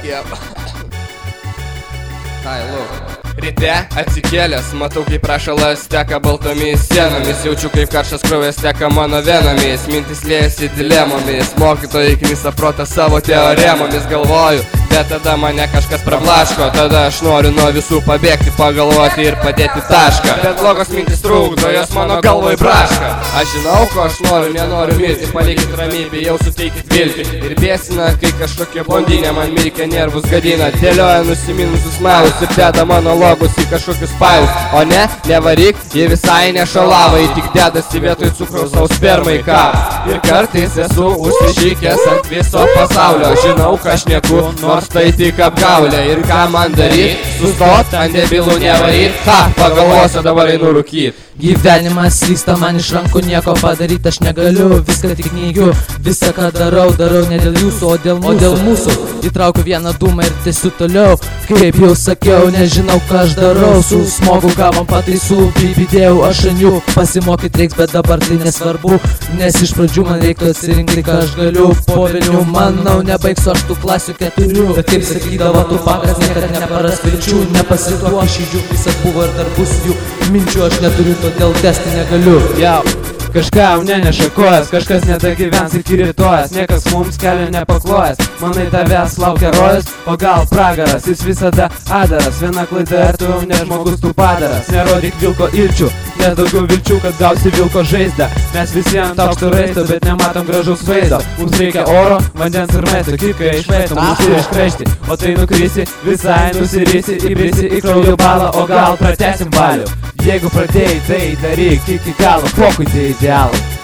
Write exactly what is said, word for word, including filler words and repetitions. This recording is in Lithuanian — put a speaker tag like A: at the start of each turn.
A: Yeah. Ai, lauk. Ryte atsikėlęs, matau kaip prašalas teka baltomis sienomis. Jaučiu kaip karštas kraujas teka mano venomis. Mintis liejasi dilemomis, mokytojai knisa protą savo teoremomis. Galvoju, bet tada mane kažkas prablaško. Tada aš noriu nuo visų pabėgti, pagalvoti ir padėti tašką. Bet blogos mintis trukdo, jos mano galvoj braška. Aš žinau, ko aš noriu, nenoriu mirti. Palikit ramybę, jau suteikit viltį. Ir bėsina, kai kažkokia blondinė man mirkia, nervus gadina. Dėlioja nusiminusius mailus ir deda mano logus į kažkokius failus. O ne, nevaryk, jie visai nešalava. Jie tik dedasi vietoj cukraus savo spermai kavą. Ir kartais esu užsišykęs ant viso pasaulio. Žinau, ką aš šneku, nors tai tik apgaulė. Ir ką man daryt? Sustot, ant debilų nevaryt. Ha, pagalvosiu, dabar einu rūkyt.
B: Gyvenimas slysta man iš rankų, nieko padaryti aš negaliu. Viską tik neigiu, visą ką darau, darau ne dėl jūsų, o dėl mūsų, o dėl mūsų. Įtraukiu vieną dūmą ir tęsiu toliau. Kaip jau sakiau, nežinau ką aš darau. Su smogu gavom pataisų, pribidėjau aš ant jų. Pasimokyt reiks, bet dabar tai nesvarbu. Nes iš pradžių man reiktų atsirinkti, ką aš galiu. Po velnių manau, nebaigsiu aš tų klasių keturių. Bet kaip sakydavo Tupakas, niekad neparas vilčių. Nepasituok iš jų, visas buvo ir dar bus jų. Minčių aš neturiu, todėl tęsti negaliu.
C: Jau, kažką jau neneša kojas, kažkas nedagyvens iki rytojas. Niekas mums kelio nepaklojas, manai tavęs laukia rojus, o gal pragaras, jis visada adaras. Viena klaida ir tu jau ne žmogus, tu padaras. Nerodyk vilko ilčių, nes daugiau vilčių, kad gausi vilko žaizdą. Mes visi ant aukšto raisto, bet nematom gražaus vaizdo. Mums reikia oro, vandens ir maisto, kikai išvaistom, mums ir iškraišti. O tai nukrisi, visai nusirisi, įbrisi į kraujo balą, o gal pratesim valių. Jeigu pradėjai, tai daryk iki galo, pokui tai idealą.